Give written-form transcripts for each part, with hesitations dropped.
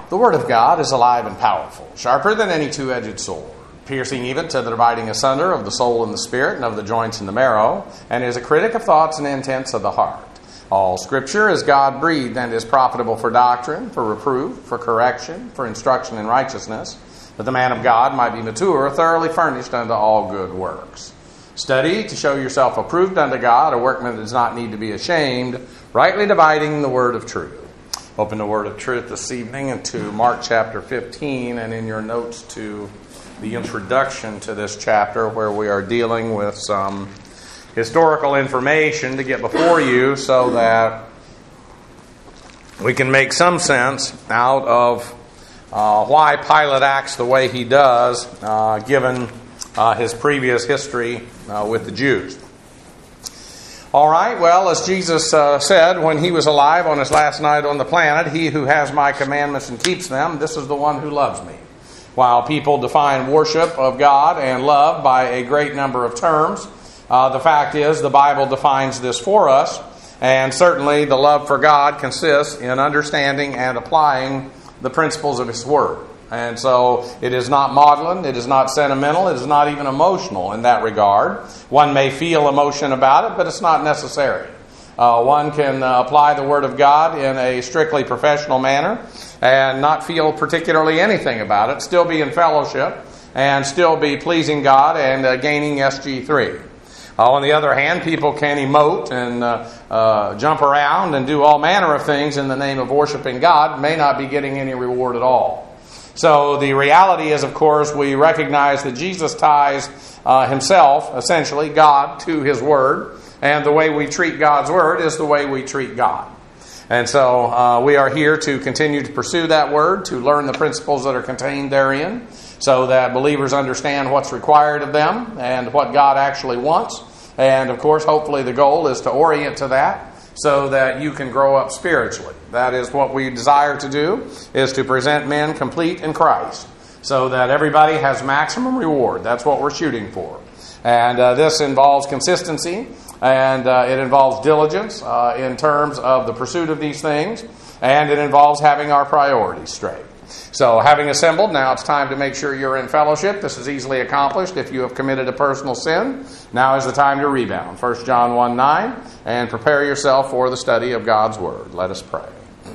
The Word of God is alive and powerful, sharper than any two-edged sword, piercing even to the dividing asunder of the soul and the spirit and of the joints and the marrow, and is a critic of thoughts and intents of the heart. All Scripture is God-breathed and is profitable for doctrine, for reproof, for correction, for instruction in righteousness, that the man of God might be mature, thoroughly furnished unto all good works. Study to show yourself approved unto God, a workman that does not need to be ashamed, rightly dividing the word of truth. Open the word of truth this evening into Mark chapter 15, and in your notes to the introduction to this chapter, where we are dealing with some historical information to get before you so that we can make some sense out of why Pilate acts the way he does, given his previous history with the Jews. All right, well, as Jesus said when he was alive on his last night on the planet, he who has my commandments and keeps them, this is the one who loves me. While people define worship of God and love by a great number of terms, the fact is the Bible defines this for us, and certainly the love for God consists in understanding and applying the principles of His Word. And so it is not maudlin, it is not sentimental, it is not even emotional in that regard. One may feel emotion about it, but it's not necessary. One can apply the Word of God in a strictly professional manner and not feel particularly anything about it, still be in fellowship, and still be pleasing God and gaining SG3. On the other hand, people can emote and jump around and do all manner of things in the name of worshiping God, may not be getting any reward at all. So the reality is, of course, we recognize that Jesus ties himself, essentially, God, to His Word, and the way we treat God's Word is the way we treat God. And so we are here to continue to pursue that Word, to learn the principles that are contained therein, so that believers understand what's required of them and what God actually wants. And, of course, hopefully the goal is to orient to that so that you can grow up spiritually. That is what we desire to do, is to present men complete in Christ so that everybody has maximum reward. That's what we're shooting for. And this involves consistency, and it involves diligence in terms of the pursuit of these things, and it involves having our priorities straight. So having assembled, now it's time to make sure you're in fellowship. This is easily accomplished if you have committed a personal sin. Now is the time to rebound. 1 John 1:9, and prepare yourself for the study of God's Word. Let us pray.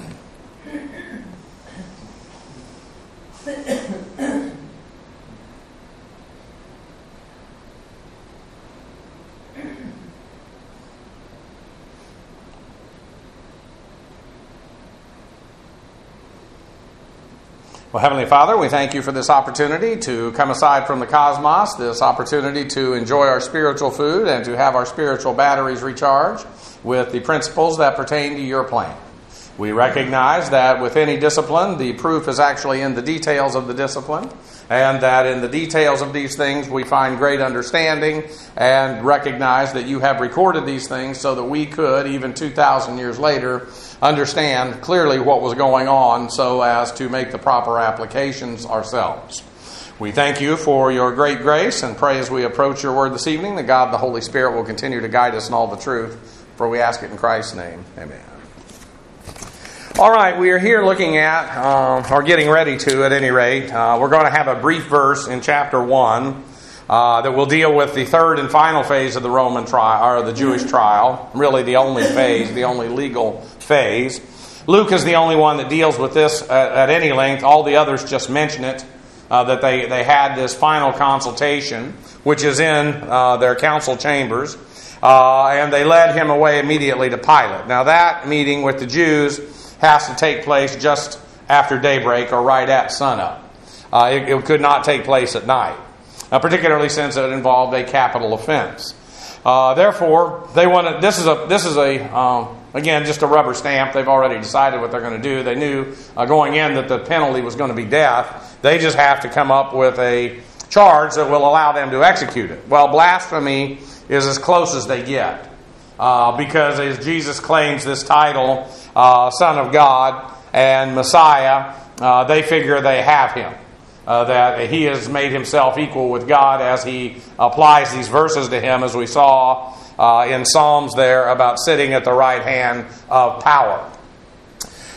Well, Heavenly Father, we thank you for this opportunity to come aside from the cosmos, this opportunity to enjoy our spiritual food and to have our spiritual batteries recharged with the principles that pertain to your plan. We recognize that with any discipline, the proof is actually in the details of the discipline, and that in the details of these things we find great understanding, and recognize that you have recorded these things so that we could, even 2,000 years later, understand clearly what was going on so as to make the proper applications ourselves. We thank you for your great grace and pray as we approach your word this evening that God the Holy Spirit will continue to guide us in all the truth, for we ask it in Christ's name. Amen. All right, we are here looking at, or getting ready to at any rate, we're going to have a brief verse in chapter 1 that will deal with the third and final phase of the Roman trial, or the Jewish trial, really the only phase, the only legal phase. Luke is the only one that deals with this at any length. All the others just mention it, that they had this final consultation, which is in their council chambers, and they led him away immediately to Pilate. Now that meeting with the Jews has to take place just after daybreak or right at sunup. It could not take place at night, particularly since it involved a capital offense. Therefore, they wanted. This is again just a rubber stamp. They've already decided what they're going to do. They knew going in that the penalty was going to be death. They just have to come up with a charge that will allow them to execute it. Well, blasphemy is as close as they get. Because as Jesus claims this title, Son of God and Messiah, they figure they have him. That he has made himself equal with God as he applies these verses to him, as we saw in Psalms there about sitting at the right hand of power.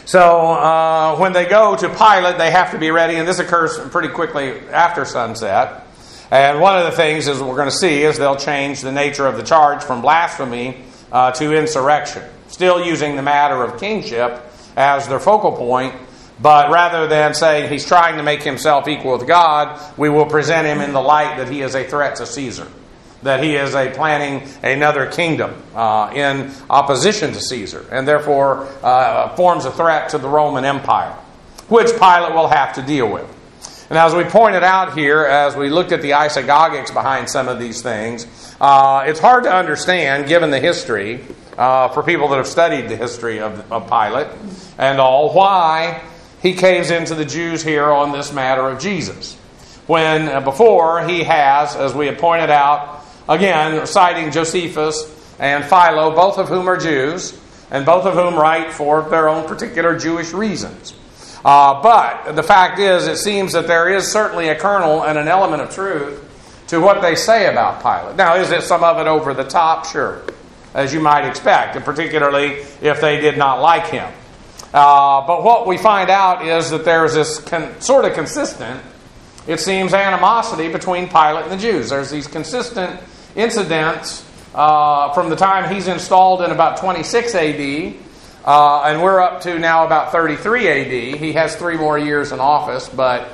So when they go to Pilate, they have to be ready, and this occurs pretty quickly after sunset. And one of the things is we're going to see is they'll change the nature of the charge from blasphemy to insurrection, still using the matter of kingship as their focal point, but rather than saying he's trying to make himself equal with God, we will present him in the light that he is a threat to Caesar, that he is planning another kingdom in opposition to Caesar, and therefore forms a threat to the Roman Empire, which Pilate will have to deal with. And as we pointed out here, as we looked at the isagogics behind some of these things, it's hard to understand, given the history, for people that have studied the history of Pilate and all, why he caves into the Jews here on this matter of Jesus. When before he has, as we had pointed out, again, citing Josephus and Philo, both of whom are Jews, and both of whom write for their own particular Jewish reasons. But the fact is, it seems that there is certainly a kernel and an element of truth to what they say about Pilate. Now, is it some of it over the top? Sure, as you might expect, and particularly if they did not like him. But what we find out is that there's this sort of consistent, it seems, animosity between Pilate and the Jews. There's these consistent incidents from the time he's installed in about 26 A.D., and we're up to now about 33 A.D. He has 3 more years in office, but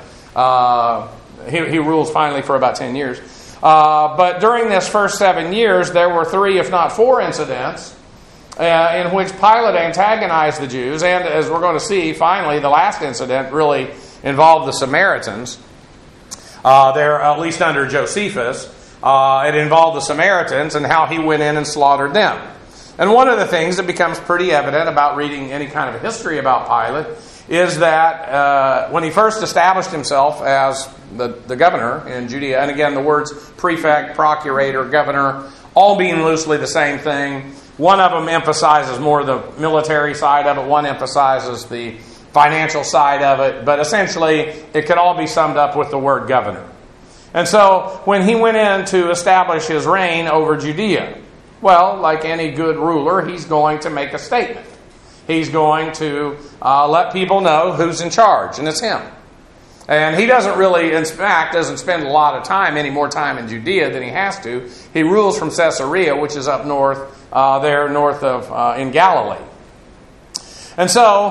he rules finally for about 10 years. But during this first 7 years, there were 3, if not 4 incidents in which Pilate antagonized the Jews. And as we're going to see, finally, the last incident really involved the Samaritans. There, at least under Josephus, it involved the Samaritans and how he went in and slaughtered them. And one of the things that becomes pretty evident about reading any kind of a history about Pilate is that when he first established himself as the governor in Judea, and again the words prefect, procurator, governor, all being loosely the same thing. One of them emphasizes more the military side of it, one emphasizes the financial side of it, but essentially it could all be summed up with the word governor. And so when he went in to establish his reign over Judea, well, like any good ruler, he's going to make a statement. He's going to let people know who's in charge, and it's him. And he doesn't really, in fact, doesn't spend a lot of time, any more time in Judea than he has to. He rules from Caesarea, which is up north, north of in Galilee. And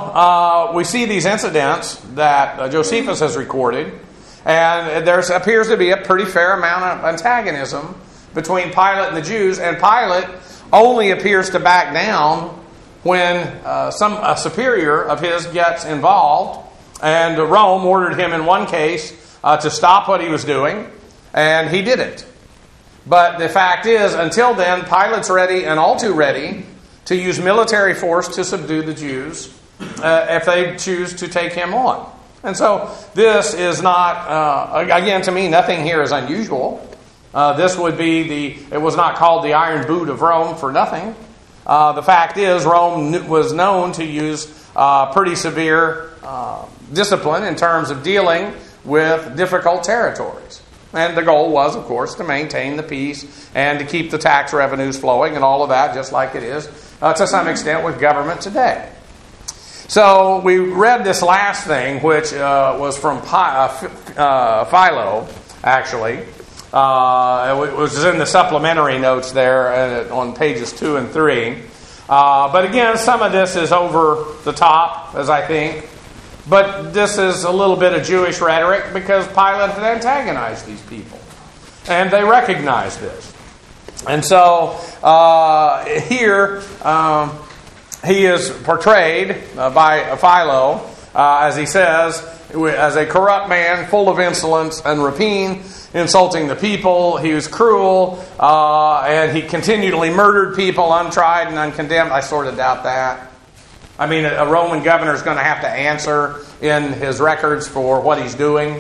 so we see these incidents that Josephus has recorded, and there appears to be a pretty fair amount of antagonism between Pilate and the Jews, and Pilate only appears to back down when a superior of his gets involved, and Rome ordered him in one case to stop what he was doing, and he did it. But the fact is, until then, Pilate's ready, and all too ready, to use military force to subdue the Jews if they choose to take him on. And so this is not, again, to me, nothing here is unusual. This would be it was not called the Iron Boot of Rome for nothing. The fact is, Rome was known to use pretty severe discipline in terms of dealing with difficult territories. And the goal was, of course, to maintain the peace and to keep the tax revenues flowing and all of that, just like it is to some extent with government today. So we read this last thing, which was from Philo, actually. It was in the supplementary notes there on pages 2 and 3. But again, some of this is over the top, as I think. But this is a little bit of Jewish rhetoric because Pilate had antagonized these people. And they recognized this. And so here he is portrayed by Philo, as he says, as a corrupt man full of insolence and rapine, insulting the people. He was cruel, and he continually murdered people untried and uncondemned. I sort of doubt that. I mean, a Roman governor is going to have to answer in his records for what he's doing.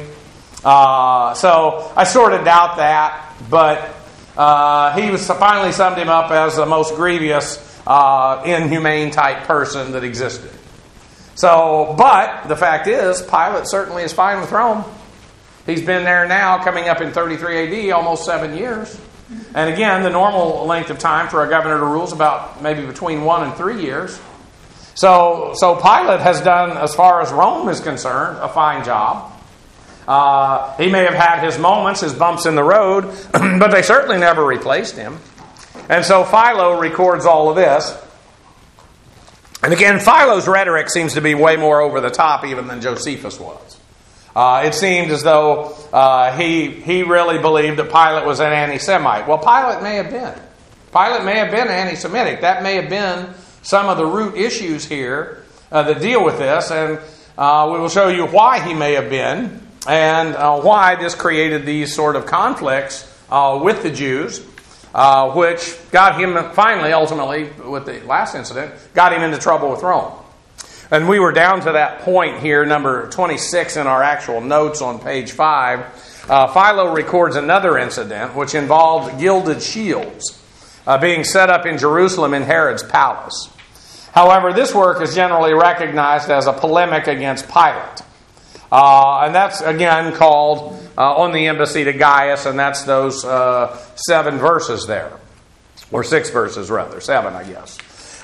So I sort of doubt that, but he was finally summed him up as the most grievous, inhumane type person that existed. So, but the fact is, Pilate certainly is fine with Rome. He's been there now, coming up in 33 AD, almost 7 years. And again, the normal length of time for a governor to rule is about maybe between 1 and 3 years. So Pilate has done, as far as Rome is concerned, a fine job. He may have had his moments, his bumps in the road, but they certainly never replaced him. And so Philo records all of this. And again, Philo's rhetoric seems to be way more over the top even than Josephus was. It seemed as though he really believed that Pilate was an anti-Semite. Well, Pilate may have been. Pilate may have been anti-Semitic. That may have been some of the root issues here that deal with this. And we will show you why he may have been and why this created these sort of conflicts with the Jews, which got him finally, ultimately, with the last incident, got him into trouble with Rome. And we were down to that point here, number 26 in our actual notes on page 5. Philo records another incident which involved gilded shields being set up in Jerusalem in Herod's palace. However, this work is generally recognized as a polemic against Pilate. And that's, again, called On the Embassy to Gaius, and that's those 7 verses there. Or 6 verses, rather. 7, I guess.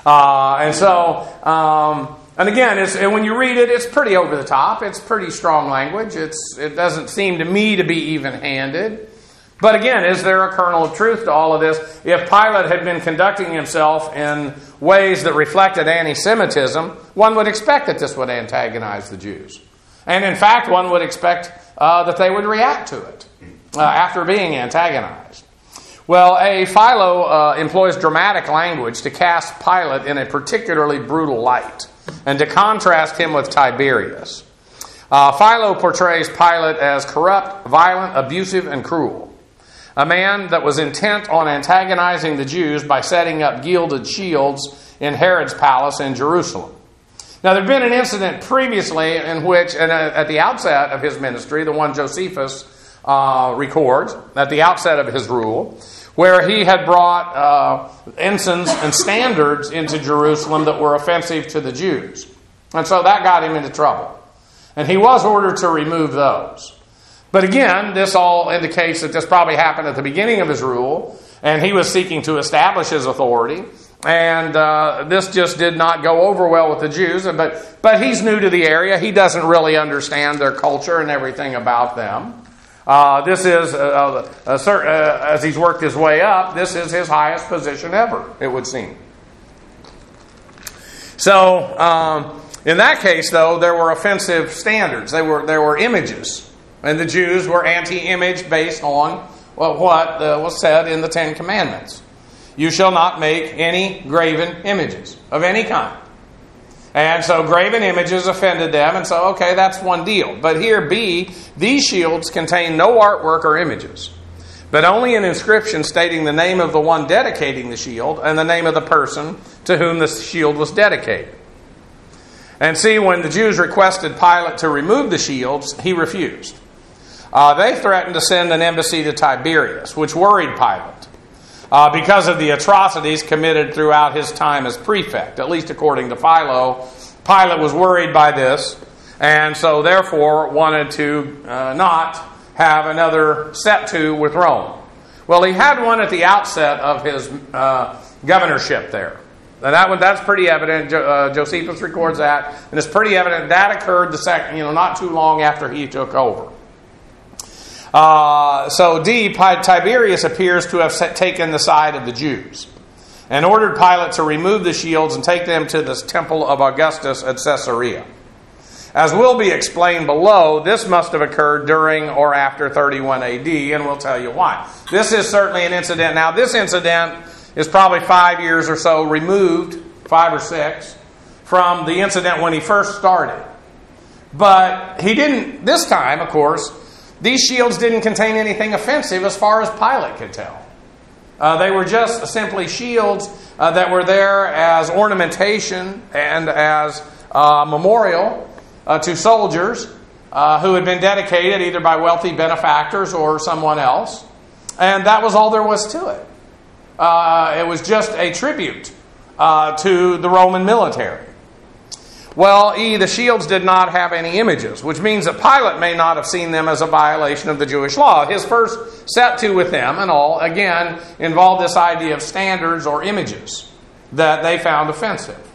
And again, when you read it, it's pretty over the top. It's pretty strong language. It doesn't seem to me to be even-handed. But again, is there a kernel of truth to all of this? If Pilate had been conducting himself in ways that reflected anti-Semitism, one would expect that this would antagonize the Jews. And in fact, one would expect that they would react to it after being antagonized. Well, Philo employs dramatic language to cast Pilate in a particularly brutal light and to contrast him with Tiberius. Philo portrays Pilate as corrupt, violent, abusive, and cruel. A man that was intent on antagonizing the Jews by setting up gilded shields in Herod's palace in Jerusalem. Now, there had been an incident previously in which, at the outset of his ministry, the one Josephus records, at the outset of his rule, where he had brought ensigns and standards into Jerusalem that were offensive to the Jews. And so that got him into trouble. And he was ordered to remove those. But again, this all indicates that this probably happened at the beginning of his rule, and he was seeking to establish his authority. And this just did not go over well with the Jews. But he's new to the area. He doesn't really understand their culture and everything about them. This is, as he's worked his way up, this is his highest position ever, it would seem. So, in that case, though, there were offensive standards. There were images. And the Jews were anti-image based on what was said in the Ten Commandments. You shall not make any graven images of any kind. And so graven images offended them, and so, okay, that's one deal. But here, B, these shields contain no artwork or images, but only an inscription stating the name of the one dedicating the shield and the name of the person to whom the shield was dedicated. And see, when the Jews requested Pilate to remove the shields, he refused. They threatened to send an embassy to Tiberius, which worried Pilate. Because of the atrocities committed throughout his time as prefect. At least according to Philo, Pilate was worried by this, and so therefore wanted to not have another set to with Rome. Well, he had one at the outset of his governorship there. And that's pretty evident. Josephus records that, and it's pretty evident that occurred not too long after he took over. So D, Tiberius appears to have taken the side of the Jews and ordered Pilate to remove the shields and take them to the temple of Augustus at Caesarea. As will be explained below, this must have occurred during or after 31 AD, and we'll tell you why. This is certainly an incident. Now, this incident is probably 5 years or so removed, 5 or 6, from the incident when he first started. But he didn't, this time, of course, these shields didn't contain anything offensive as far as Pilate could tell. They were just simply shields that were there as ornamentation and as memorial to soldiers who had been dedicated either by wealthy benefactors or someone else. And that was all there was to it. It was just a tribute to the Roman military. Well, the shields did not have any images, which means that Pilate may not have seen them as a violation of the Jewish law. His first set to with them and all, again, involved this idea of standards or images that they found offensive.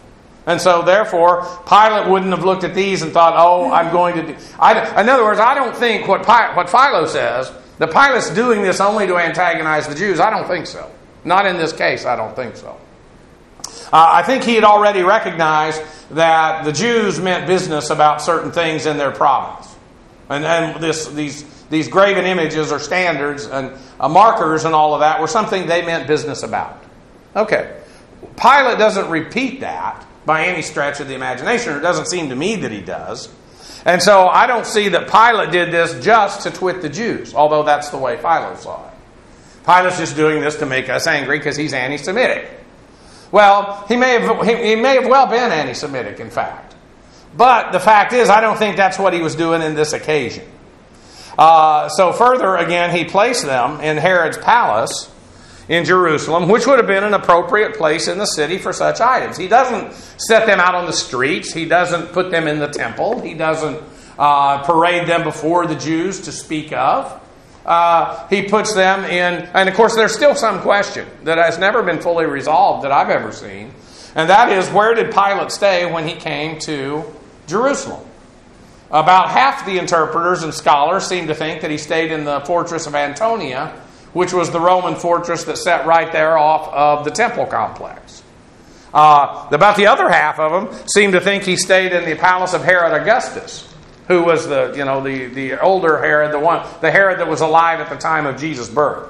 And so, therefore, Pilate wouldn't have looked at these and thought, oh, I'm going to do... In other words, I don't think what Philo says, that Pilate's doing this only to antagonize the Jews. I don't think so. Not in this case, I don't think so. I think he had already recognized that the Jews meant business about certain things in their province. And these graven images or standards and markers and all of that were something they meant business about. Okay. Pilate doesn't repeat that by any stretch of the imagination. It doesn't seem to me that he does. And so I don't see that Pilate did this just to twit the Jews, although that's the way Philo saw it. Pilate's just doing this to make us angry because he's anti-Semitic. Well, he may have well been anti-Semitic, in fact. But the fact is, I don't think that's what he was doing in this occasion. So further, again, he placed them in Herod's palace in Jerusalem, which would have been an appropriate place in the city for such items. He doesn't set them out on the streets. He doesn't put them in the temple. He doesn't parade them before the Jews to speak of. He puts them in, and of course there's still some question that has never been fully resolved that I've ever seen, and that is, where did Pilate stay when he came to Jerusalem? About half the interpreters and scholars seem to think that he stayed in the fortress of Antonia, which was the Roman fortress that sat right there off of the temple complex. About the other half of them seem to think he stayed in the palace of Herod Augustus, who was the older Herod, the Herod that was alive at the time of Jesus' birth.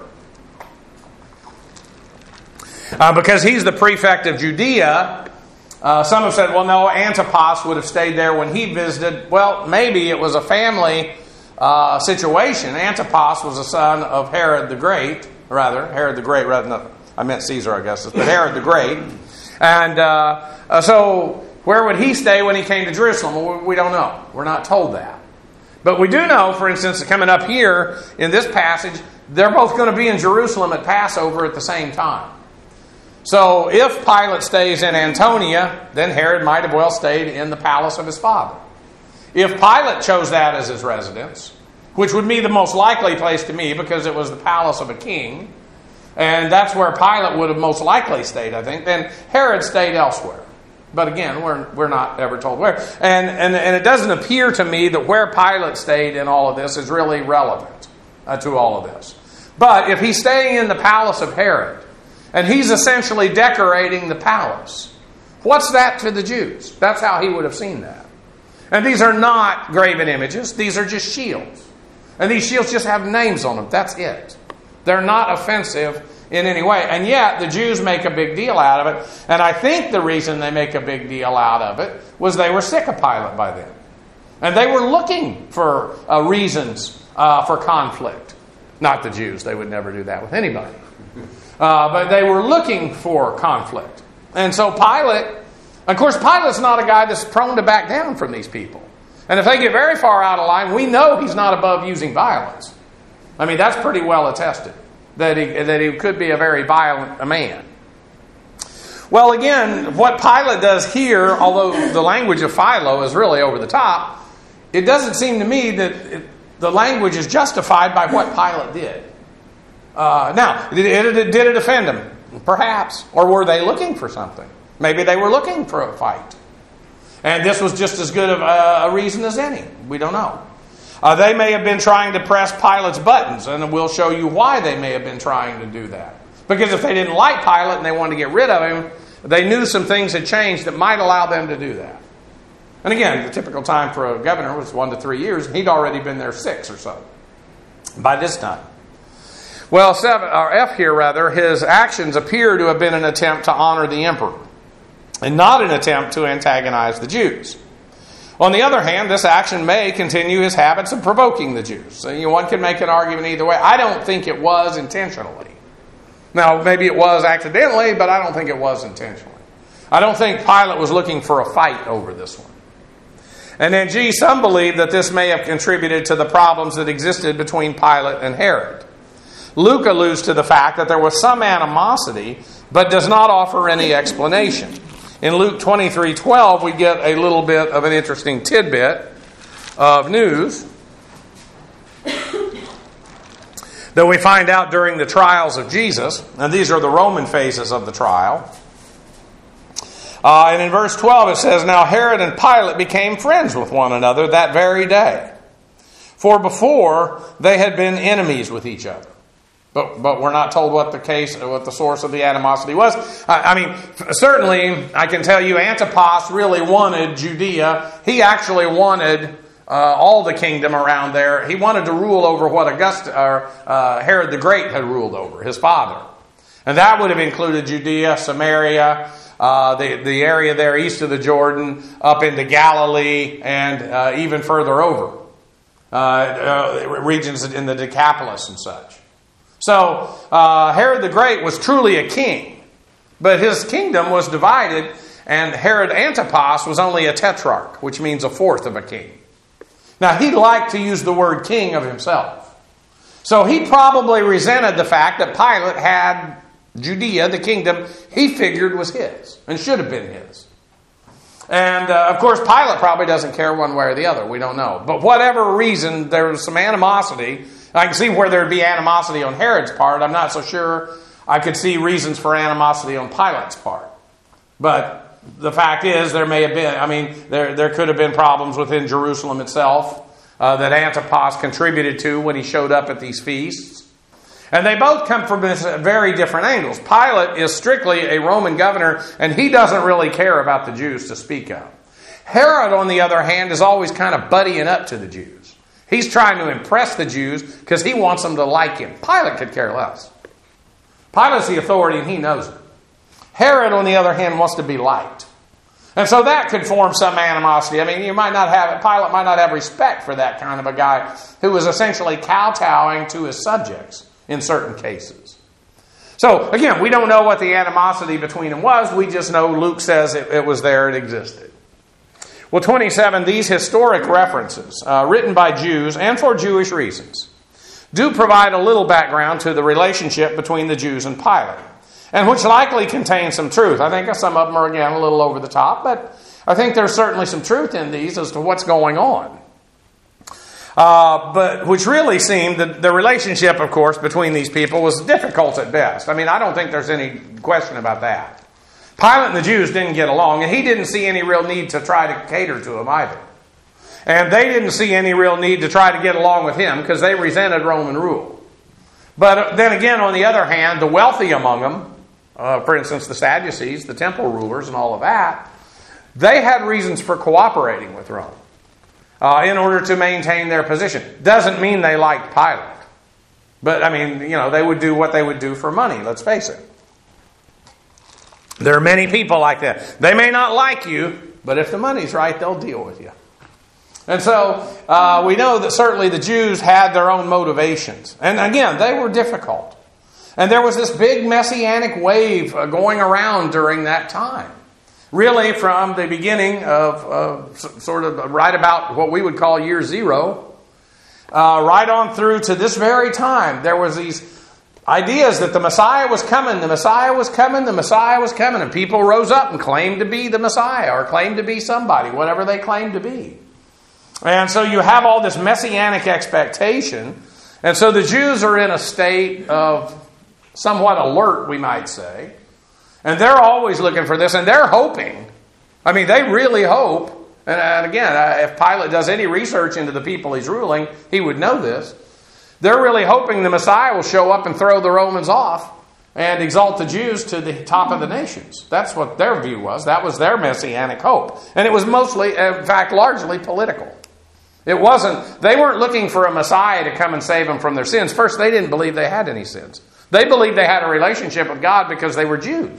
Because he's the prefect of Judea, some have said, well, no, Antipas would have stayed there when he visited. Well, maybe it was a family situation. Antipas was a son of Herod the Great, I meant Caesar Augustus, but Herod the Great. And so where would he stay when he came to Jerusalem? Well, we don't know. We're not told that. But we do know, for instance, coming up here in this passage, they're both going to be in Jerusalem at Passover at the same time. So if Pilate stays in Antonia, then Herod might have well stayed in the palace of his father. If Pilate chose that as his residence, which would be the most likely place to me because it was the palace of a king, and that's where Pilate would have most likely stayed, I think, then Herod stayed elsewhere. But again, we're not ever told where. And it doesn't appear to me that where Pilate stayed in all of this is really relevant to all of this. But if he's staying in the palace of Herod, and he's essentially decorating the palace, what's that to the Jews? That's how he would have seen that. And these are not graven images. These are just shields. And these shields just have names on them. That's it. They're not offensive in any way. And yet, the Jews make a big deal out of it. And I think the reason they make a big deal out of it was they were sick of Pilate by then. And they were looking for reasons for conflict. Not the Jews. They would never do that with anybody. But they were looking for conflict. And so Pilate, of course, Pilate's not a guy that's prone to back down from these people. And if they get very far out of line, we know he's not above using violence. I mean, that's pretty well attested, that he could be a very violent man. Well, again, what Pilate does here, although the language of Philo is really over the top, it doesn't seem to me that the language is justified by what Pilate did. Now, did it offend him? Perhaps. Or were they looking for something? Maybe they were looking for a fight. And this was just as good of a reason as any. We don't know. They may have been trying to press Pilate's buttons, and we'll show you why they may have been trying to do that. Because if they didn't like Pilate and they wanted to get rid of him, they knew some things had changed that might allow them to do that. And again, the typical time for a governor was 1 to 3 years. He'd already been there 6 or so by this time. Well, F here, his actions appear to have been an attempt to honor the emperor and not an attempt to antagonize the Jews. On the other hand, this action may continue his habits of provoking the Jews. So, one can make an argument either way. I don't think it was intentionally. Now, maybe it was accidentally, but I don't think it was intentionally. I don't think Pilate was looking for a fight over this one. And then, some believe that this may have contributed to the problems that existed between Pilate and Herod. Luke alludes to the fact that there was some animosity, but does not offer any explanation. In Luke 23:12, we get a little bit of an interesting tidbit of news that we find out during the trials of Jesus. And these are the Roman phases of the trial. And in verse 12 it says, "Now Herod and Pilate became friends with one another that very day. For before they had been enemies with each other." But we're not told what the source of the animosity was. I mean, certainly I can tell you Antipas really wanted Judea. He actually wanted all the kingdom around there. He wanted to rule over what Herod the Great had ruled over, his father. And that would have included Judea, Samaria, the area there east of the Jordan, up into Galilee, and even further over. Regions in the Decapolis and such. So Herod the Great was truly a king, but his kingdom was divided, and Herod Antipas was only a tetrarch, which means a fourth of a king. Now, he liked to use the word king of himself. So he probably resented the fact that Pilate had Judea, the kingdom, he figured was his and should have been his. And, of course, Pilate probably doesn't care one way or the other. We don't know. But whatever reason, there was some animosity. I can see where there would be animosity on Herod's part. I'm not so sure I could see reasons for animosity on Pilate's part. But the fact is, there may have been, there could have been problems within Jerusalem itself that Antipas contributed to when he showed up at these feasts. And they both come from very different angles. Pilate is strictly a Roman governor, and he doesn't really care about the Jews to speak of. Herod, on the other hand, is always kind of buddying up to the Jews. He's trying to impress the Jews because he wants them to like him. Pilate could care less. Pilate's the authority, and he knows it. Herod, on the other hand, wants to be liked. And so that could form some animosity. I mean, Pilate might not have respect for that kind of a guy who was essentially kowtowing to his subjects in certain cases. So, again, we don't know what the animosity between them was. We just know Luke says it was there, it existed. Well, 27, these historic references, written by Jews and for Jewish reasons, do provide a little background to the relationship between the Jews and Pilate, and which likely contain some truth. I think some of them are, again, a little over the top, but I think there's certainly some truth in these as to what's going on. But which really seemed that the relationship, of course, between these people was difficult at best. I mean, I don't think there's any question about that. Pilate and the Jews didn't get along, and he didn't see any real need to try to cater to them either. And they didn't see any real need to try to get along with him because they resented Roman rule. But then again, on the other hand, the wealthy among them, for instance, the Sadducees, the temple rulers and all of that, they had reasons for cooperating with Rome in order to maintain their position. Doesn't mean they liked Pilate. But, I mean, they would do what they would do for money, let's face it. There are many people like that. They may not like you, but if the money's right, they'll deal with you. And so we know that certainly the Jews had their own motivations. And again, they were difficult. And there was this big messianic wave going around during that time. Really from the beginning of sort of right about what we would call year zero, right on through to this very time, there was these ideas that the Messiah was coming, the Messiah was coming, the Messiah was coming. And people rose up and claimed to be the Messiah or claimed to be somebody, whatever they claimed to be. And so you have all this messianic expectation. And so the Jews are in a state of somewhat alert, we might say. And they're always looking for this. And they're hoping. I mean, they really hope. And again, if Pilate does any research into the people he's ruling, he would know this. They're really hoping the Messiah will show up and throw the Romans off and exalt the Jews to the top of the nations. That's what their view was. That was their messianic hope. And it was mostly, in fact, largely political. They weren't looking for a Messiah to come and save them from their sins. First, they didn't believe they had any sins. They believed they had a relationship with God because they were Jews.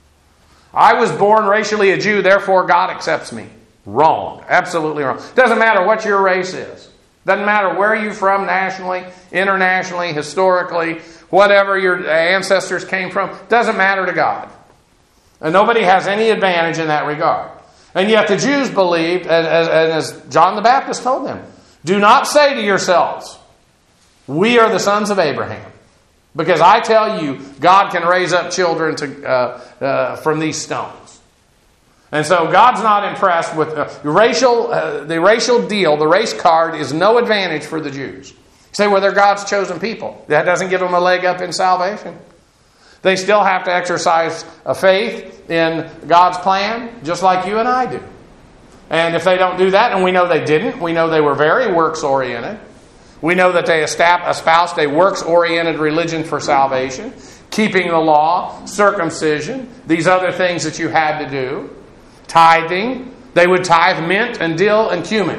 I was born racially a Jew, therefore God accepts me. Wrong. Absolutely wrong. Doesn't matter what your race is. Doesn't matter where you're from nationally, internationally, historically, whatever your ancestors came from. Doesn't matter to God. And nobody has any advantage in that regard. And yet the Jews believed, and as John the Baptist told them, do not say to yourselves, we are the sons of Abraham. Because I tell you, God can raise up children from these stones. And so God's not impressed with the racial deal. The race card is no advantage for the Jews. You say, well, they're God's chosen people. That doesn't give them a leg up in salvation. They still have to exercise a faith in God's plan, just like you and I do. And if they don't do that, and we know they didn't, we know they were very works-oriented. We know that they espoused a works-oriented religion for salvation, keeping the law, circumcision, these other things that you had to do, tithing. They would tithe mint and dill and cumin.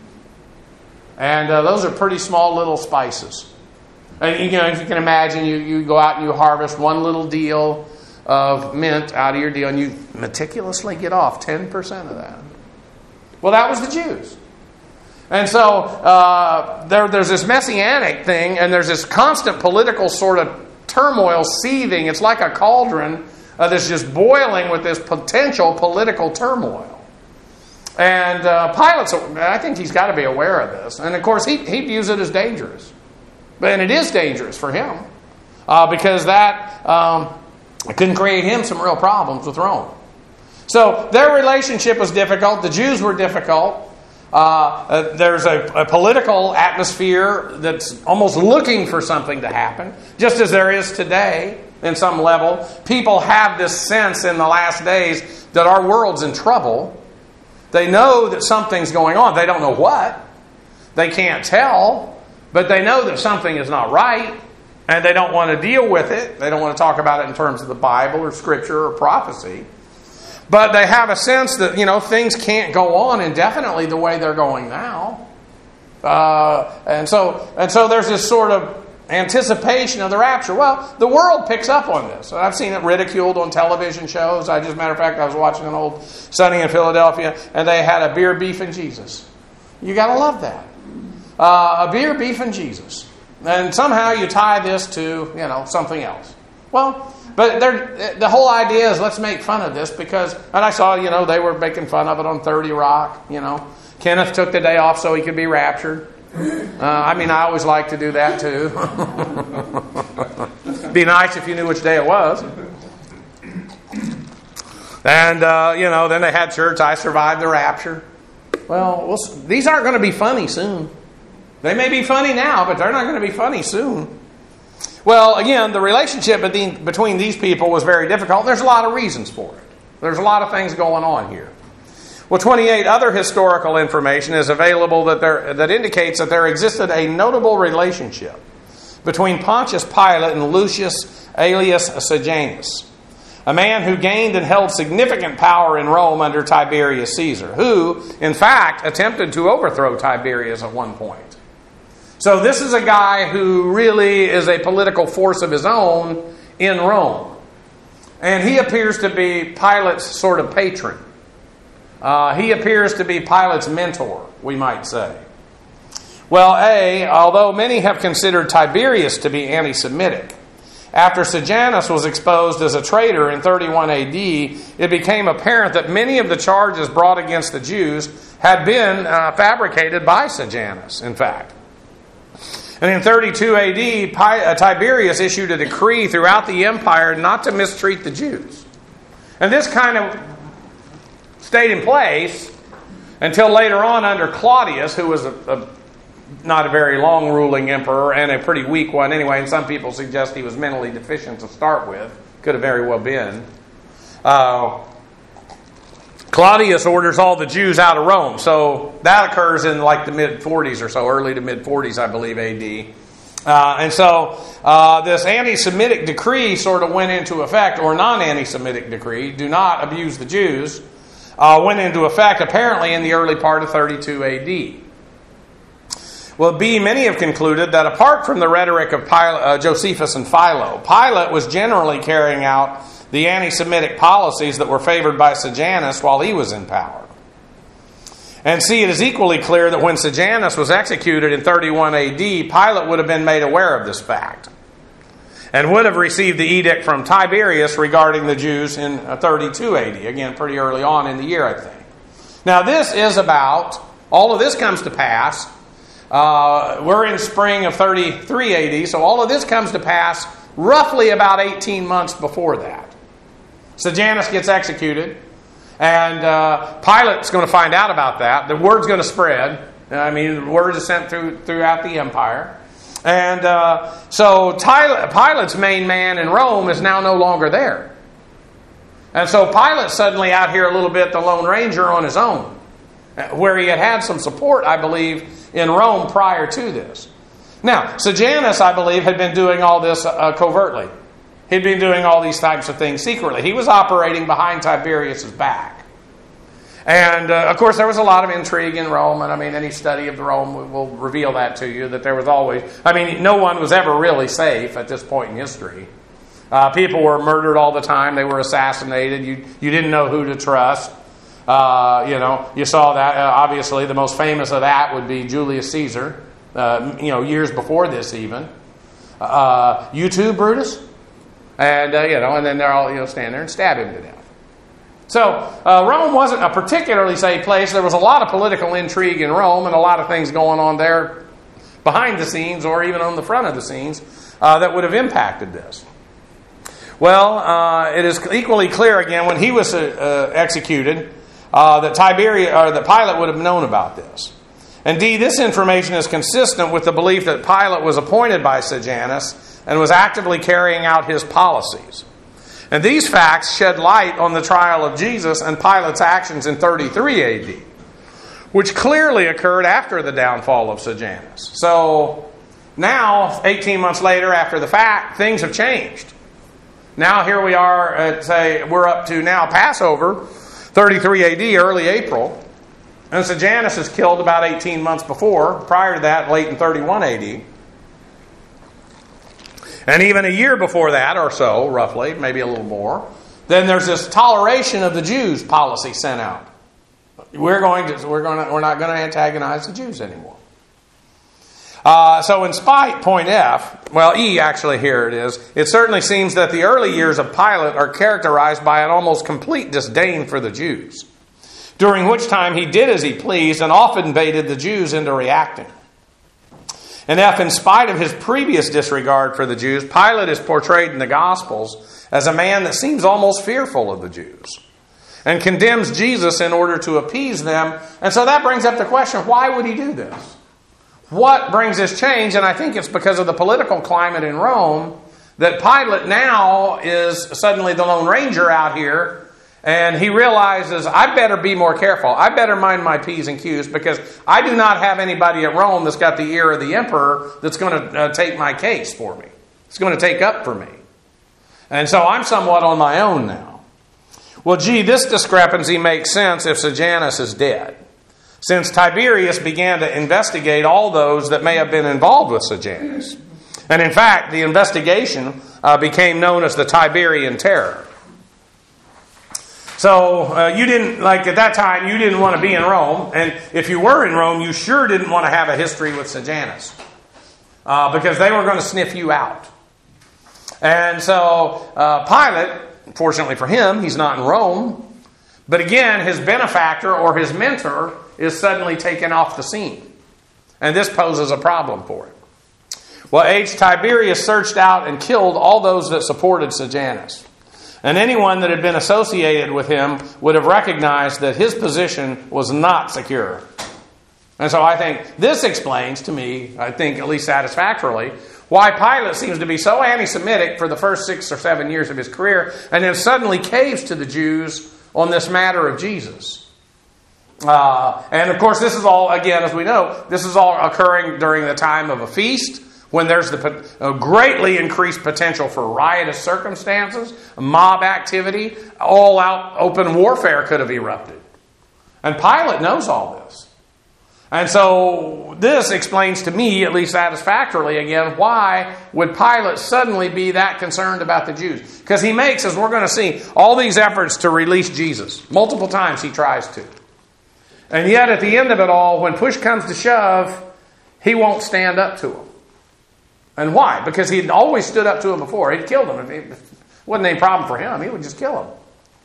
And those are pretty small little spices. And if you can imagine, you go out and you harvest one little deal of mint out of your deal, and you meticulously get off 10% of that. Well, that was the Jews. And so there's this messianic thing, and there's this constant political sort of turmoil seething. It's like a cauldron that's just boiling with this potential political turmoil. And Pilate, I think he's got to be aware of this. And of course, he views it as dangerous. And it is dangerous for him because that can create him some real problems with Rome. So their relationship was difficult. The Jews were difficult. There's a political atmosphere that's almost looking for something to happen, just as there is today in some level. People have this sense in the last days that our world's in trouble. They know that something's going on. They don't know what. They can't tell, but they know that something is not right, and they don't want to deal with it. They don't want to talk about it in terms of the Bible or Scripture or prophecy. But they have a sense that, things can't go on indefinitely the way they're going now. And so there's this sort of anticipation of the rapture. Well, the world picks up on this. I've seen it ridiculed on television shows. As a matter of fact, I was watching an old Sunny in Philadelphia, and they had a beer, beef, and Jesus. You got to love that. A beer, beef, and Jesus. And somehow you tie this to, something else. Well, but the whole idea is let's make fun of this because, and I saw, they were making fun of it on 30 Rock. Kenneth took the day off so he could be raptured. I always like to do that too. Be nice if you knew which day it was. And, then they had church, I survived the rapture. Well, these aren't going to be funny soon. They may be funny now, but they're not going to be funny soon. Well, again, the relationship between these people was very difficult. There's a lot of reasons for it. There's a lot of things going on here. Well, 28 other historical information is available that indicates that there existed a notable relationship between Pontius Pilate and Lucius Aelius Sejanus, a man who gained and held significant power in Rome under Tiberius Caesar, who, in fact, attempted to overthrow Tiberius at one point. So this is a guy who really is a political force of his own in Rome. And he appears to be Pilate's sort of patron. He appears to be Pilate's mentor, we might say. Well, although many have considered Tiberius to be anti-Semitic, after Sejanus was exposed as a traitor in 31 AD, it became apparent that many of the charges brought against the Jews had been fabricated by Sejanus, in fact. And in 32 AD, Tiberius issued a decree throughout the empire not to mistreat the Jews. And this kind of stayed in place until later on under Claudius, who was not a very long ruling emperor and a pretty weak one anyway, and some people suggest he was mentally deficient to start with. Could have very well been. Claudius orders all the Jews out of Rome. So that occurs in like the mid-40s or so, early to mid-40s, I believe, AD. And so this anti-Semitic decree sort of went into effect, or non-anti-Semitic decree, do not abuse the Jews, went into effect apparently in the early part of 32 AD. Well, many have concluded that apart from the rhetoric of Josephus and Philo, Pilate was generally carrying out the anti-Semitic policies that were favored by Sejanus while he was in power. And see, it is equally clear that when Sejanus was executed in 31 AD, Pilate would have been made aware of this fact and would have received the edict from Tiberius regarding the Jews in 32 AD. Again, pretty early on in the year, I think. Now, all of this comes to pass. We're in spring of 33 AD, so all of this comes to pass roughly about 18 months before that. Sejanus gets executed, and Pilate's going to find out about that. The word's going to spread. The word is sent throughout the empire. And so Pilate's main man in Rome is now no longer there. And so Pilate's suddenly out here a little bit the Lone Ranger on his own, where he had some support, I believe, in Rome prior to this. Now, Sejanus, I believe, had been doing all this covertly. He'd been doing all these types of things secretly. He was operating behind Tiberius's back. And, of course, there was a lot of intrigue in Rome. And, I mean, any study of Rome will reveal that to you, that there was always... I mean, no one was ever really safe at this point in history. People were murdered all the time. They were assassinated. You didn't know who to trust. You saw that. Obviously, the most famous of that would be Julius Caesar, years before this even. You too, Brutus? And, and then they're all, stand there and stab him to death. So, Rome wasn't a particularly safe place. There was a lot of political intrigue in Rome and a lot of things going on there behind the scenes or even on the front of the scenes that would have impacted this. Well, it is equally clear again when he was executed that Pilate would have known about this. Indeed, this information is consistent with the belief that Pilate was appointed by Sejanus and was actively carrying out his policies. And these facts shed light on the trial of Jesus and Pilate's actions in 33 AD, which clearly occurred after the downfall of Sejanus. So now, 18 months later after the fact, things have changed. Now here we are at, we're up to now Passover, 33 AD, early April. And Sejanus is killed about 18 months before. Prior to that, late in 31 AD. And even a year before that or so, roughly, maybe a little more, then there's this toleration of the Jews policy sent out. We're not going to antagonize the Jews anymore. So in spite, point F, well, E actually, here it is, it certainly seems that the early years of Pilate are characterized by an almost complete disdain for the Jews, during which time he did as he pleased and often baited the Jews into reacting. And F, in spite of his previous disregard for the Jews, Pilate is portrayed in the Gospels as a man that seems almost fearful of the Jews and condemns Jesus in order to appease them. And so that brings up the question, why would he do this? What brings this change? And I think it's because of the political climate in Rome that Pilate now is suddenly the Lone Ranger out here. And he realizes, I better be more careful. I better mind my P's and Q's because I do not have anybody at Rome that's got the ear of the emperor that's going to take my case for me. It's going to take up for me. And so I'm somewhat on my own now. Well, this discrepancy makes sense if Sejanus is dead, since Tiberius began to investigate all those that may have been involved with Sejanus. And in fact, the investigation became known as the Tiberian Terror. So you didn't, at that time, you didn't want to be in Rome. And if you were in Rome, you sure didn't want to have a history with Sejanus. Because they were going to sniff you out. And so Pilate, fortunately for him, he's not in Rome. But again, his benefactor or his mentor is suddenly taken off the scene. And this poses a problem for him. Well, Tiberius searched out and killed all those that supported Sejanus. And anyone that had been associated with him would have recognized that his position was not secure. And so I think this explains to me, I think at least satisfactorily, why Pilate seems to be so anti-Semitic for the first 6 or 7 years of his career and then suddenly caves to the Jews on this matter of Jesus. And of course, this is all, again, as we know, this is all occurring during the time of a feast, when there's the greatly increased potential for riotous circumstances, mob activity, all-out open warfare could have erupted. And Pilate knows all this. And so this explains to me, at least satisfactorily again, why would Pilate suddenly be that concerned about the Jews? Because he makes, as we're going to see, all these efforts to release Jesus. Multiple times he tries to. And yet at the end of it all, when push comes to shove, he won't stand up to them. And why? Because he'd always stood up to him before. He'd killed him. It wasn't any problem for him. He would just kill him.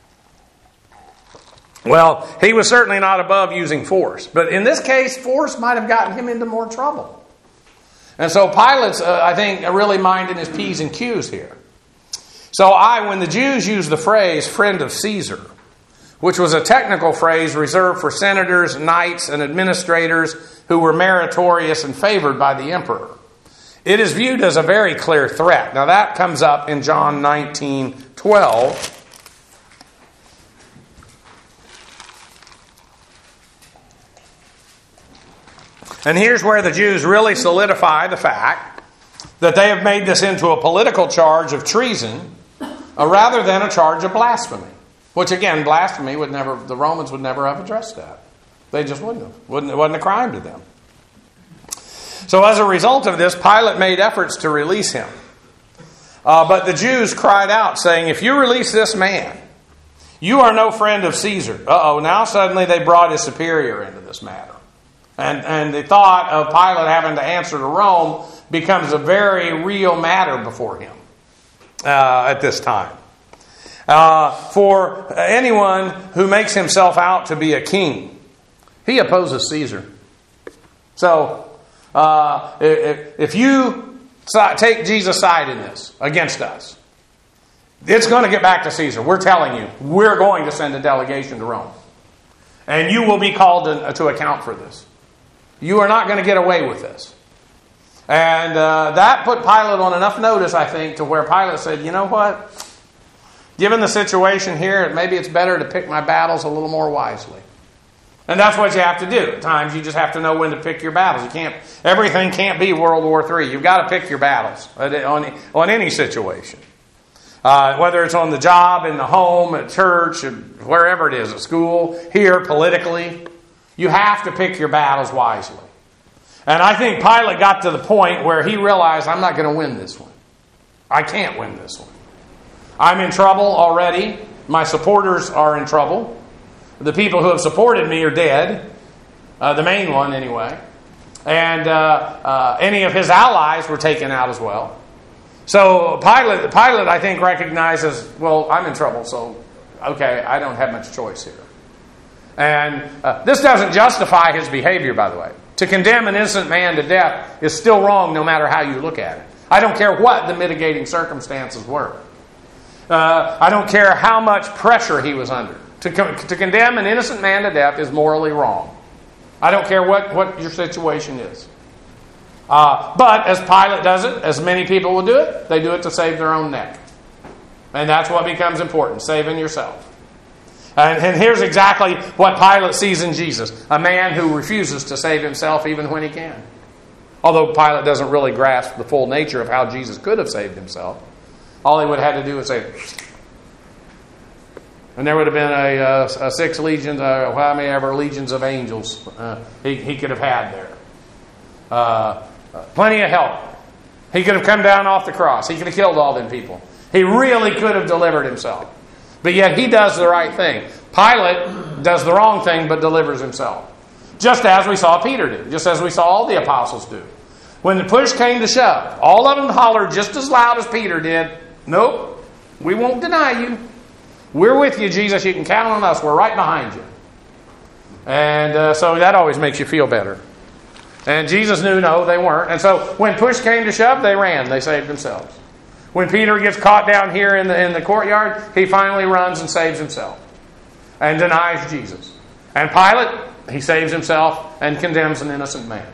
Well, he was certainly not above using force. But in this case, force might have gotten him into more trouble. And so Pilate's, I think, really minding his P's and Q's here. So when the Jews used the phrase, friend of Caesar, which was a technical phrase reserved for senators, knights, and administrators who were meritorious and favored by the emperor, It is viewed as a very clear threat. Now that comes up in John 19:12. And here's where the Jews really solidify the fact that they have made this into a political charge of treason rather than a charge of blasphemy. Which again, blasphemy the Romans would never have addressed that. They just wouldn't have. It wasn't a crime to them. So as a result of this, Pilate made efforts to release him. But the Jews cried out, saying, if you release this man, you are no friend of Caesar. Now suddenly they brought his superior into this matter. And the thought of Pilate having to answer to Rome becomes a very real matter before him at this time. For anyone who makes himself out to be a king, he opposes Caesar. So, if you take Jesus' side in this against us, it's going to get back to Caesar. We're telling you, we're going to send a delegation to Rome. And you will be called to account for this. You are not going to get away with this. And that put Pilate on enough notice, I think, to where Pilate said, you know what? Given the situation here, maybe it's better to pick my battles a little more wisely. And that's what you have to do. At times, you just have to know when to pick your battles. Everything can't be World War III. You've got to pick your battles on any situation. Whether it's on the job, in the home, at church, wherever it is, at school, here, politically. You have to pick your battles wisely. And I think Pilate got to the point where he realized, I'm not going to win this one. I can't win this one. I'm in trouble already. My supporters are in trouble. The people who have supported me are dead. The main one, anyway. And any of his allies were taken out as well. So Pilate, I think, recognizes, well, I'm in trouble, so, okay, I don't have much choice here. And this doesn't justify his behavior, by the way. To condemn an innocent man to death is still wrong no matter how you look at it. I don't care what the mitigating circumstances were. I don't care how much pressure he was under. To condemn an innocent man to death is morally wrong. I don't care what your situation is. But as Pilate does it, as many people will do it, they do it to save their own neck. And that's what becomes important, saving yourself. And here's exactly what Pilate sees in Jesus. A man who refuses to save himself even when he can. Although Pilate doesn't really grasp the full nature of how Jesus could have saved himself. All he would have had to do was say, and there would have been a 6 legions, how many ever legions of angels he could have had there. Plenty of help. He could have come down off the cross. He could have killed all them people. He really could have delivered himself. But yet he does the right thing. Pilate does the wrong thing but delivers himself. Just as we saw Peter do. Just as we saw all the apostles do. When the push came to shove, all of them hollered just as loud as Peter did. Nope, we won't deny you. We're with you, Jesus. You can count on us. We're right behind you. And so that always makes you feel better. And Jesus knew, no, they weren't. And so when push came to shove, they ran. They saved themselves. When Peter gets caught down here in the courtyard, he finally runs and saves himself. And denies Jesus. And Pilate, he saves himself and condemns an innocent man.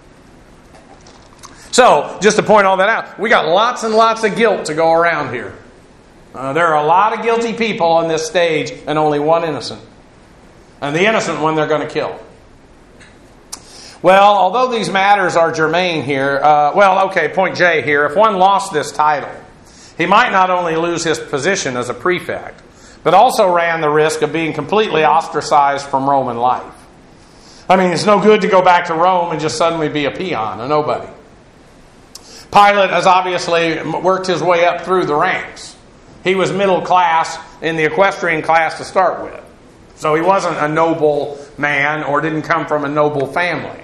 So, just to point all that out, we got lots and lots of guilt to go around here. There are a lot of guilty people on this stage and only one innocent. And the innocent one they're going to kill. Well, although these matters are germane here, point J here. If one lost this title, he might not only lose his position as a prefect, but also ran the risk of being completely ostracized from Roman life. I mean, it's no good to go back to Rome and just suddenly be a peon, a nobody. Pilate has obviously worked his way up through the ranks. He was middle class in the equestrian class to start with. So he wasn't a noble man or didn't come from a noble family.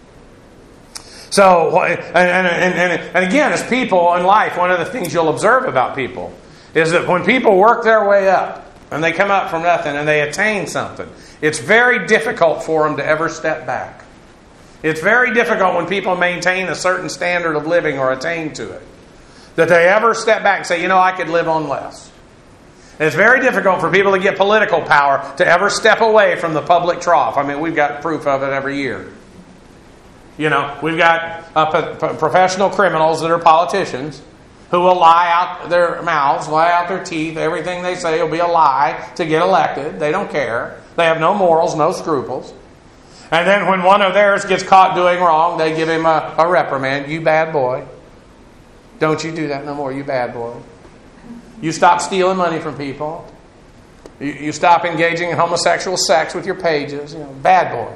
So, and again, as people in life, one of the things you'll observe about people is that when people work their way up and they come up from nothing and they attain something, it's very difficult for them to ever step back. It's very difficult when people maintain a certain standard of living or attain to it, that they ever step back and say, I could live on less. And it's very difficult for people to get political power to ever step away from the public trough. I mean, we've got proof of it every year. We've got professional criminals that are politicians who will lie out their mouths, lie out their teeth. Everything they say will be a lie to get elected. They don't care. They have no morals, no scruples. And then when one of theirs gets caught doing wrong, they give him a reprimand. You bad boy. Don't you do that no more, you bad boy. You stop stealing money from people. You stop engaging in homosexual sex with your pages. Bad boy.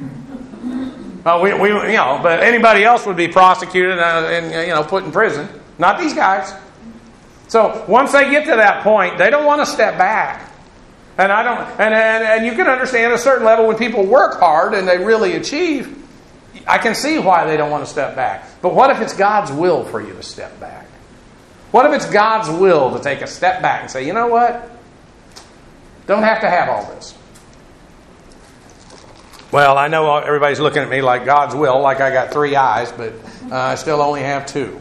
But anybody else would be prosecuted and put in prison. Not these guys. So once they get to that point, they don't want to step back. And and you can understand at a certain level when people work hard and they really achieve, I can see why they don't want to step back. But what if it's God's will for you to step back? What if it's God's will to take a step back and say, you know what? Don't have to have all this. Well, I know everybody's looking at me like God's will, like I got 3 eyes, but I still only have 2.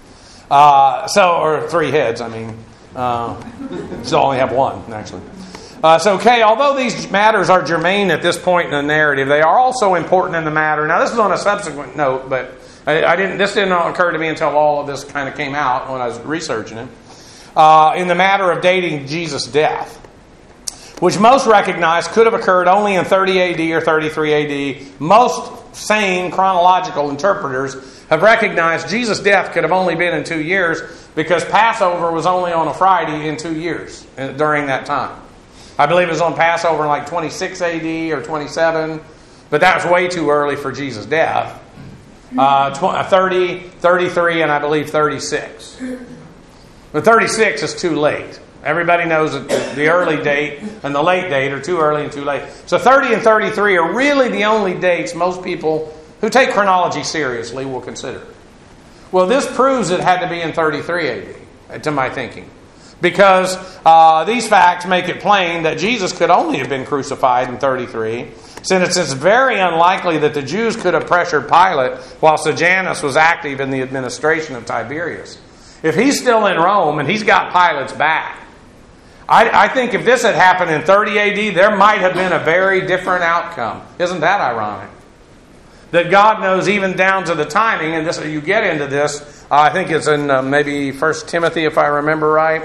Or 3 heads, still only have 1, actually. Although these matters are germane at this point in the narrative, they are also important in the matter. Now, this is on a subsequent note, but this didn't occur to me until all of this kind of came out when I was researching it. In the matter of dating Jesus' death, which most recognize could have occurred only in 30 AD or 33 AD. Most sane chronological interpreters have recognized Jesus' death could have only been in 2 years because Passover was only on a Friday in 2 years during that time. I believe it was on Passover in like 26 AD or 27, but that was way too early for Jesus' death. 30, 33, and I believe 36. But 36 is too late. Everybody knows that the early date and the late date are too early and too late. So 30 and 33 are really the only dates most people who take chronology seriously will consider. Well, this proves it had to be in 33 AD, to my thinking. Because these facts make it plain that Jesus could only have been crucified in 33, since it's very unlikely that the Jews could have pressured Pilate while Sejanus was active in the administration of Tiberius. If he's still in Rome and he's got Pilate's back, I think if this had happened in 30 AD, there might have been a very different outcome. Isn't that ironic? That God knows even down to the timing, and you get into this, I think it's in maybe 1 Timothy, if I remember right,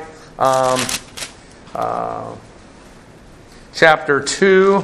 chapter 2.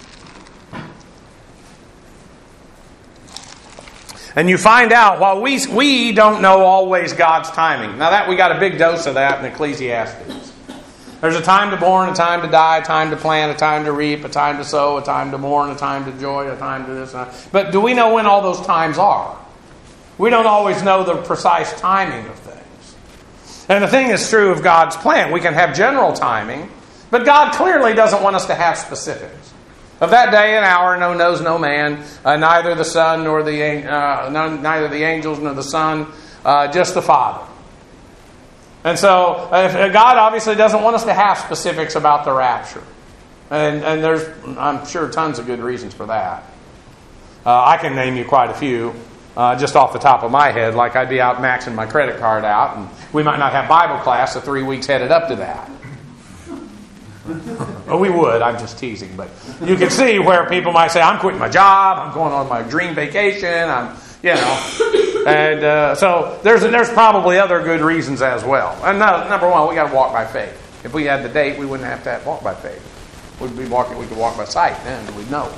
And you find out, while we don't know always God's timing. Now that we got a big dose of that in Ecclesiastes. There's a time to born, a time to die, a time to plant, a time to reap, a time to sow, a time to mourn, a time to joy, a time to this. But do we know when all those times are? We don't always know the precise timing of things. And the thing is true of God's plan. We can have general timing, but God clearly doesn't want us to have specifics. Of that day and hour, knows no man, neither the Son nor neither the angels nor the Son, just the Father. And so, God obviously doesn't want us to have specifics about the rapture. And there's, I'm sure, tons of good reasons for that. I can name you quite a few, just off the top of my head, like I'd be out maxing my credit card out, and we might not have Bible class the 3 weeks headed up to that. Oh, we would. I'm just teasing. But you can see where people might say, I'm quitting my job, I'm going on my dream vacation, And so there's probably other good reasons as well. And number one, we got to walk by faith. If we had the date, we wouldn't have to walk by faith. We could walk by sight, then we'd know.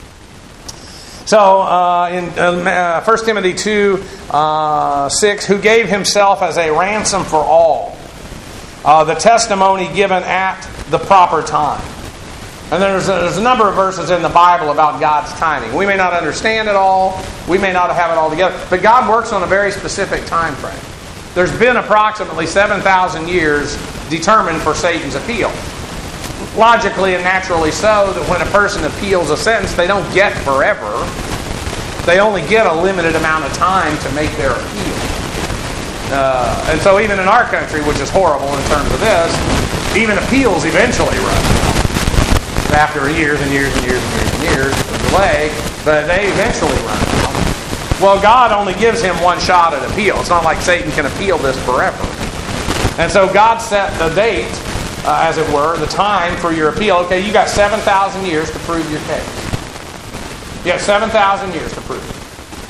So in 1 Timothy 2:6, who gave himself as a ransom for all, the testimony given at the proper time. And there's a number of verses in the Bible about God's timing. We may not understand it all. We may not have it all together. But God works on a very specific time frame. There's been approximately 7,000 years determined for Satan's appeal. Logically and naturally so, that when a person appeals a sentence, they don't get forever. They only get a limited amount of time to make their appeal. And so even in our country, which is horrible in terms of this, even appeals eventually run out. After years and years and years and years and years of delay, but they eventually run out. Well, God only gives him one shot at appeal. It's not like Satan can appeal this forever. And so God set the date, as it were, the time for your appeal. Okay, you got 7,000 years to prove your case. You got 7,000 years to prove it.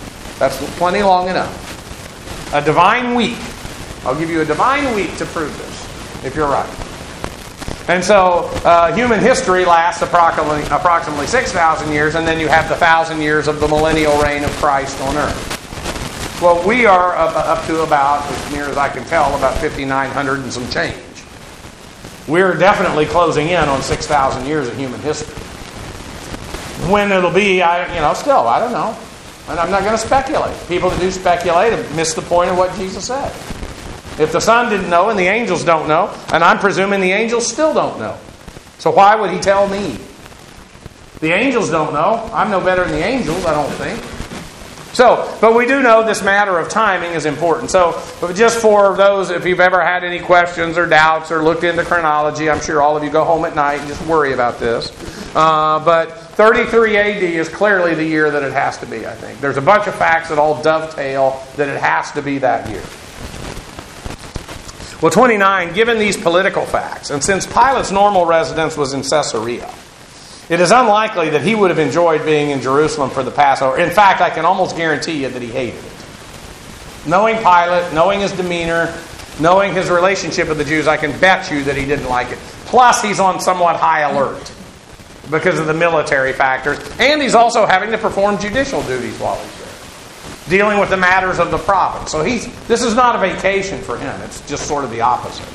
That's plenty long enough. A divine week. I'll give you a divine week to prove this, if you're right. And so human history lasts approximately 6,000 years, and then you have the 1,000 years of the millennial reign of Christ on earth. Well, we are up to about, as near as I can tell, about 5,900 and some change. We're definitely closing in on 6,000 years of human history. When it'll be, I don't know. And I'm not going to speculate. People that do speculate have missed the point of what Jesus said. If the Son didn't know and the angels don't know, and I'm presuming the angels still don't know. So why would He tell me? The angels don't know. I'm no better than the angels, I don't think. So, but we do know this matter of timing is important. So, just for those, if you've ever had any questions or doubts or looked into chronology, I'm sure all of you go home at night and just worry about this. But 33 AD is clearly the year that it has to be, I think. There's a bunch of facts that all dovetail that it has to be that year. Well, 29, given these political facts, and since Pilate's normal residence was in Caesarea, it is unlikely that he would have enjoyed being in Jerusalem for the Passover. In fact, I can almost guarantee you that he hated it. Knowing Pilate, knowing his demeanor, knowing his relationship with the Jews, I can bet you that he didn't like it. Plus, he's on somewhat high alert because of the military factors. And he's also having to perform judicial duties while he's there, dealing with the matters of the province. So this is not a vacation for him. It's just sort of the opposite.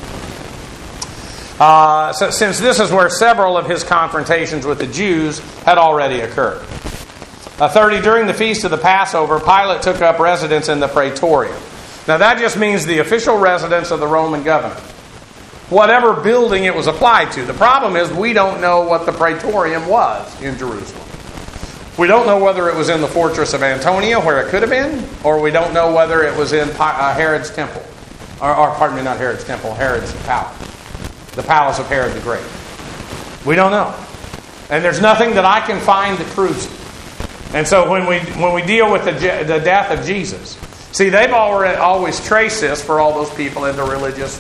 So since this is where several of his confrontations with the Jews had already occurred. 30, during the feast of the Passover, Pilate took up residence in the Praetorium. Now that just means the official residence of the Roman governor. Whatever building it was applied to. The problem is we don't know what the Praetorium was in Jerusalem. We don't know whether it was in the fortress of Antonia, where it could have been, or we don't know whether it was in Herod's temple. Or pardon me, not Herod's temple, Herod's palace. The palace of Herod the Great. We don't know. And there's nothing that I can find that proves it. And so when we deal with the death of Jesus, see, they've always traced this for all those people into religious,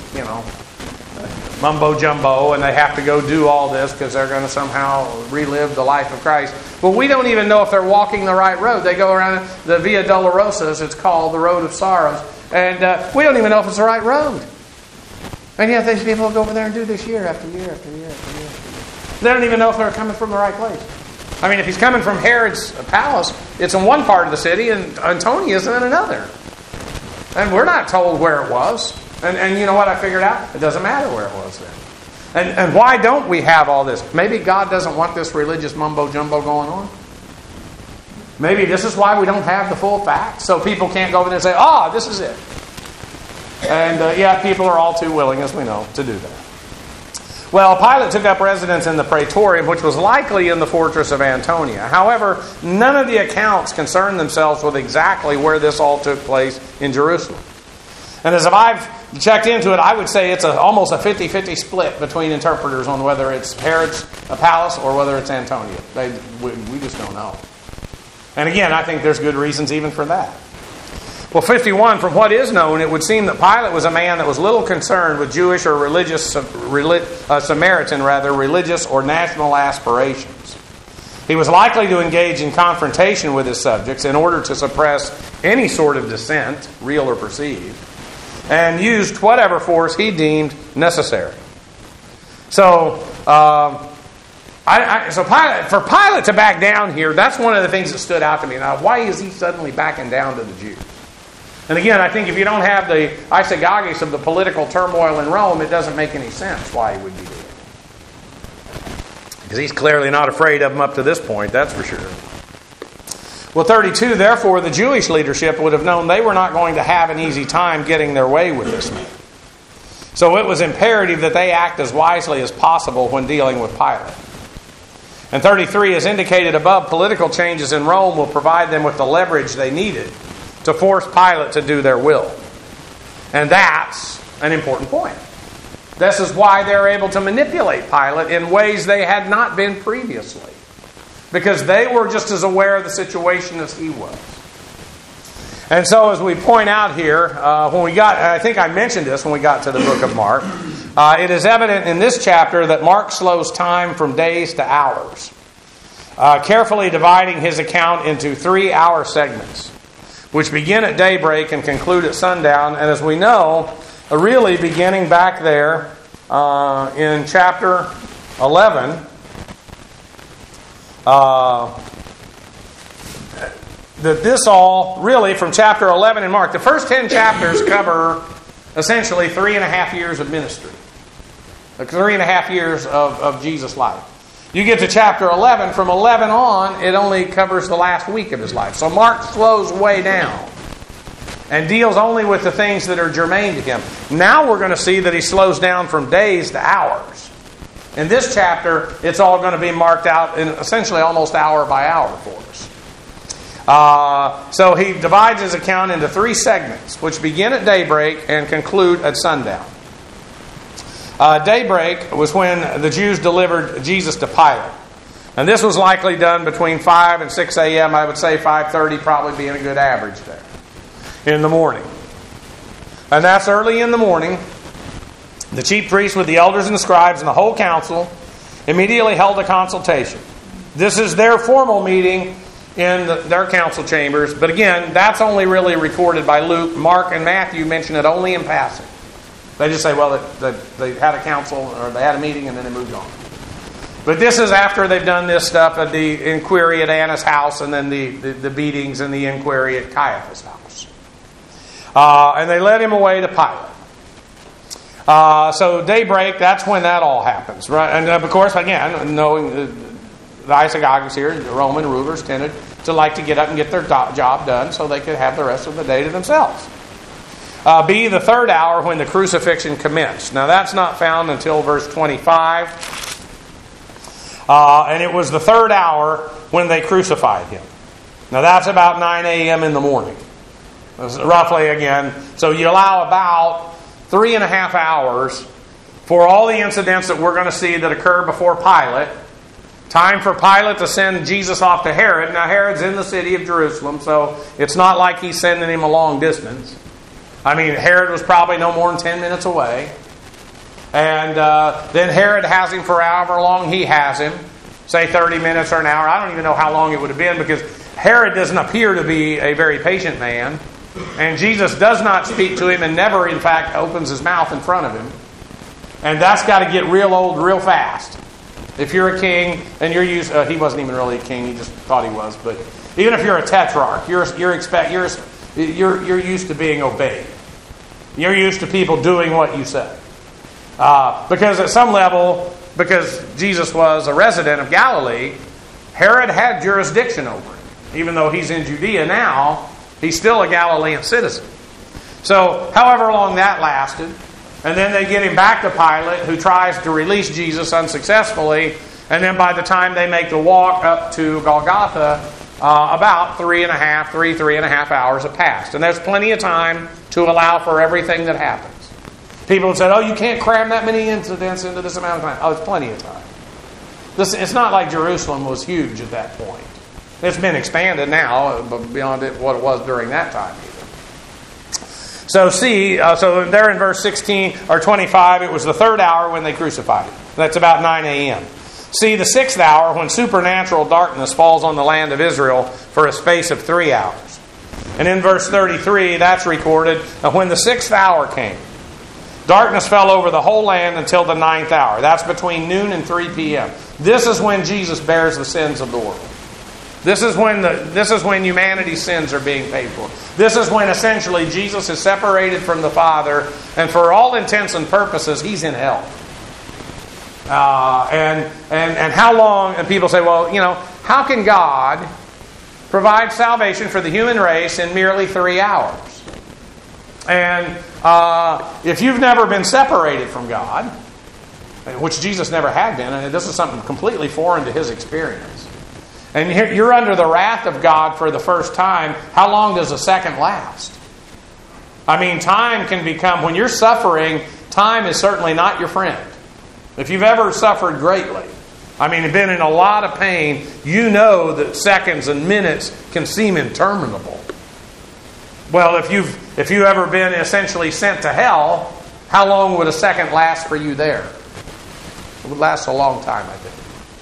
mumbo-jumbo, and they have to go do all this because they're going to somehow relive the life of Christ. But we don't even know if they're walking the right road. They go around the Via Dolorosa, as it's called, the Road of Sorrows, and we don't even know if it's the right road. And yet these people go over there and do this year after year after year after year. They don't even know if they're coming from the right place. I mean, if he's coming from Herod's palace, it's in one part of the city, and Antonia's in another. And we're not told where it was. And you know what I figured out? It doesn't matter where it was then. And why don't we have all this? Maybe God doesn't want this religious mumbo-jumbo going on. Maybe this is why we don't have the full facts. So people can't go over there and say, this is it. And people are all too willing, as we know, to do that. Well, Pilate took up residence in the Praetorium, which was likely in the fortress of Antonia. However, none of the accounts concern themselves with exactly where this all took place in Jerusalem. And as I've checked into it, I would say it's almost a 50-50 split between interpreters on whether it's Herod's palace or whether it's Antonia. We just don't know. And again, I think there's good reasons even for that. Well, 51, from what is known, it would seem that Pilate was a man that was little concerned with Jewish or religious or national aspirations. He was likely to engage in confrontation with his subjects in order to suppress any sort of dissent, real or perceived, and used whatever force he deemed necessary. So, for Pilate to back down here, that's one of the things that stood out to me. Now, why is he suddenly backing down to the Jews? And again, I think if you don't have the isagoges of the political turmoil in Rome, it doesn't make any sense why he would be doing it. Because he's clearly not afraid of them up to this point, that's for sure. Well, 32, therefore, the Jewish leadership would have known they were not going to have an easy time getting their way with this man. So it was imperative that they act as wisely as possible when dealing with Pilate. And 33, as indicated above, political changes in Rome will provide them with the leverage they needed to force Pilate to do their will. And that's an important point. This is why they're able to manipulate Pilate in ways they had not been previously. Because they were just as aware of the situation as he was. And so as we point out here, I think I mentioned this when we got to the book of Mark, it is evident in this chapter that Mark slows time from days to hours, carefully dividing his account into 3-hour segments. which begin at daybreak and conclude at sundown. And as we know, really beginning back there in chapter 11, that this all really from chapter 11 in Mark, the first 10 chapters cover essentially 3.5 years of ministry. 3.5 years of Jesus' life. You get to chapter 11, from 11 on, it only covers the last week of his life. So Mark slows way down and deals only with the things that are germane to him. Now we're going to see that he slows down from days to hours. In this chapter, it's all going to be marked out in essentially almost hour by hour for us. So he divides his account into 3 segments, which begin at daybreak and conclude at sundown. Daybreak was when the Jews delivered Jesus to Pilate. And this was likely done between 5 and 6 a.m. I would say 5:30 probably being a good average there in the morning. And that's early in the morning. The chief priests with the elders and the scribes and the whole council immediately held a consultation. This is their formal meeting in their council chambers. But again, that's only really recorded by Luke. Mark and Matthew mention it only in passing. They just say, well, they had a council or they had a meeting and then they moved on. But this is after they've done this stuff at the inquiry at Annas' house and then the beatings and the inquiry at Caiaphas' house. And they led him away to Pilate. So daybreak, that's when that all happens. Right? And of course, again, knowing the Isagogus here, the Roman rulers tended to like to get up and get their job done so they could have the rest of the day to themselves. B, the third hour when the crucifixion commenced. Now that's not found until verse 25. And it was the third hour when they crucified him. Now that's about 9 a.m. in the morning. Roughly again. So you allow about 3.5 hours for all the incidents that we're going to see that occur before Pilate. Time for Pilate to send Jesus off to Herod. Now Herod's in the city of Jerusalem, so it's not like he's sending him a long distance. I mean, Herod was probably no more than 10 minutes away. And then Herod has him for however long he has him. Say 30 minutes or an hour. I don't even know how long it would have been because Herod doesn't appear to be a very patient man. And Jesus does not speak to him and never, in fact, opens his mouth in front of him. And that's got to get real old real fast. If you're a king and you're used... he wasn't even really a king. He just thought he was. But even if you're a tetrarch, you're used to being obeyed. You're used to people doing what you say. Because at some level, because Jesus was a resident of Galilee, Herod had jurisdiction over him. Even though he's in Judea now, he's still a Galilean citizen. So, however long that lasted, and then they get him back to Pilate, who tries to release Jesus unsuccessfully, and then by the time they make the walk up to Golgotha, about 3.5 hours have passed. And there's plenty of time to allow for everything that happens. People have said, oh, you can't cram that many incidents into this amount of time. Oh, it's plenty of time. It's not like Jerusalem was huge at that point. It's been expanded now, but beyond what it was during that time. So so there in verse 16 or 25, it was the third hour when they crucified him. That's about 9 a.m. See, the 6th hour when supernatural darkness falls on the land of Israel for a space of 3 hours. And in verse 33, that's recorded, when the 6th hour came, darkness fell over the whole land until the 9th hour. That's between noon and 3 p.m. This is when Jesus bears the sins of the world. This is when humanity's sins are being paid for. This is when essentially Jesus is separated from the Father, and for all intents and purposes, he's in hell. And how long? And people say, well, how can God provide salvation for the human race in merely 3 hours? And if you've never been separated from God, which Jesus never had been, and this is something completely foreign to his experience, and you're under the wrath of God for the first time, how long does a second last? I mean, time can become, when you're suffering, time is certainly not your friend. If you've ever suffered greatly, been in a lot of pain, you know that seconds and minutes can seem interminable. Well, if you've ever been essentially sent to hell, how long would a second last for you there? It would last a long time, I think.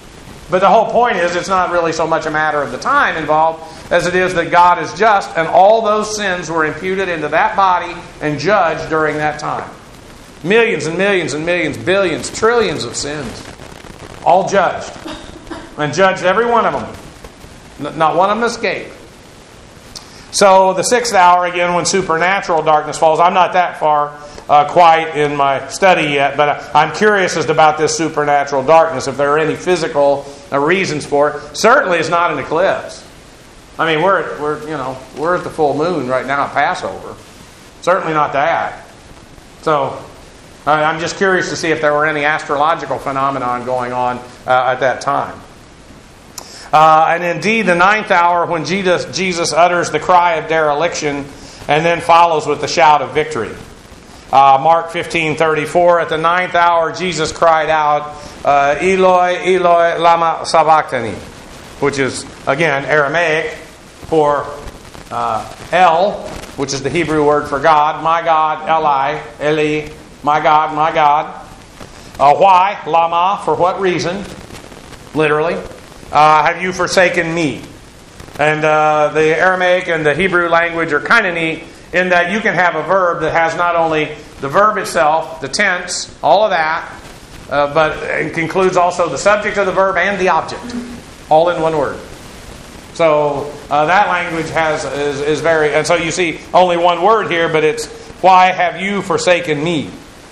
But the whole point is it's not really so much a matter of the time involved as it is that God is just, and all those sins were imputed into that body and judged during that time. Millions and millions and millions, billions, trillions of sins. All judged. And judged every one of them. Not one of them escaped. So the 6th hour, again, when supernatural darkness falls. I'm not that far quite in my study yet, but I'm curious as to about this supernatural darkness, if there are any physical reasons for it. Certainly it's not an eclipse. I mean, we're at the full moon right now at Passover. Certainly not that. So I'm just curious to see if there were any astrological phenomenon going on at that time. And indeed, the 9th hour, when Jesus utters the cry of dereliction and then follows with the shout of victory. Mark 15:34, at the 9th hour, Jesus cried out, Eloi, Eloi, lama sabachthani, which is, again, Aramaic for El, which is the Hebrew word for God. My God, Eli, Eli, my God, my God. Why? Lama, for what reason? Literally. Have you forsaken me? And the Aramaic and the Hebrew language are kind of neat in that you can have a verb that has not only the verb itself, the tense, all of that, but it includes also the subject of the verb and the object, all in one word. So that language is very, and so you see only one word here, but it's, why have you forsaken me?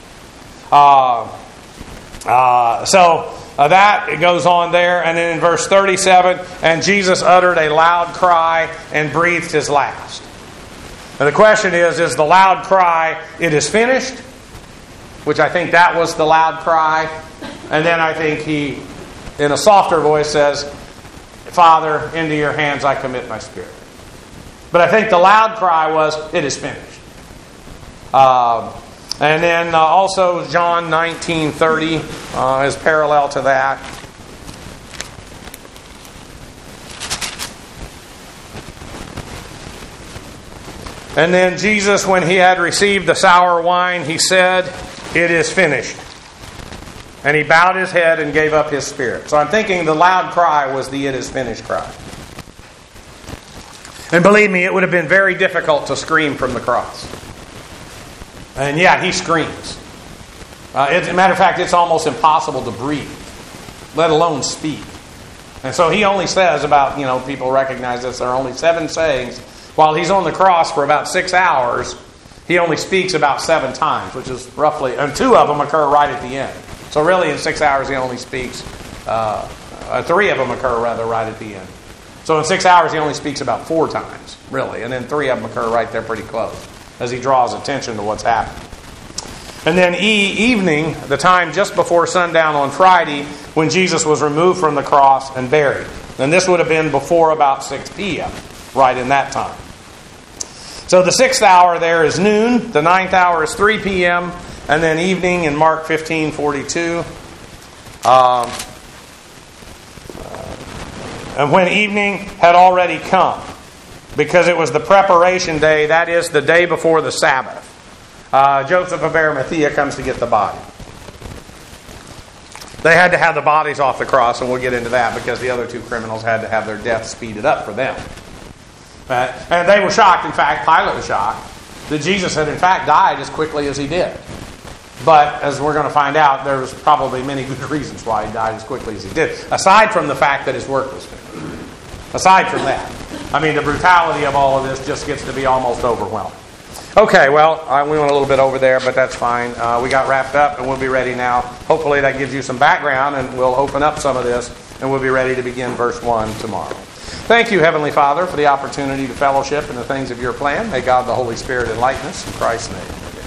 That it goes on there, and then in verse 37, and Jesus uttered a loud cry and breathed his last. And the question is the loud cry, it is finished? Which I think that was the loud cry. And then I think he, in a softer voice, says, Father, into your hands I commit my spirit. But I think the loud cry was, it is finished. And then also John 19:30 is parallel to that. And then Jesus, when he had received the sour wine, he said, it is finished. And he bowed his head and gave up his spirit. So I'm thinking the loud cry was the it is finished cry. And believe me, it would have been very difficult to scream from the cross. And yeah, he screams. As a matter of fact, it's almost impossible to breathe, let alone speak. And so he only says about, people recognize this, there are only 7 sayings. While he's on the cross for about 6 hours, he only speaks about 7 times, which is roughly, and 2 of them occur right at the end. So really in 6 hours he only speaks, 3 of them occur rather right at the end. So in 6 hours he only speaks about 4 times, really, and then 3 of them occur right there pretty close, as he draws attention to what's happening. And then evening, the time just before sundown on Friday, when Jesus was removed from the cross and buried. And this would have been before about 6 p.m., right in that time. So the 6th hour there is noon, the 9th hour is 3 p.m., and then evening in Mark 15:42. And when evening had already come, because it was the preparation day, that is the day before the Sabbath, Joseph of Arimathea comes to get the body. They had to have the bodies off the cross, and we'll get into that because the other 2 criminals had to have their death speeded up for them. And they were shocked, in fact, Pilate was shocked, that Jesus had in fact died as quickly as he did. But as we're going to find out, there was probably many good reasons why he died as quickly as he did, aside from the fact that his work was finished. Aside from that. I mean, the brutality of all of this just gets to be almost overwhelming. Okay, well, we went a little bit over there, but that's fine. We got wrapped up, and we'll be ready now. Hopefully that gives you some background, and we'll open up some of this, and we'll be ready to begin verse 1 tomorrow. Thank you, Heavenly Father, for the opportunity to fellowship in the things of your plan. May God the Holy Spirit enlighten us. In Christ's name.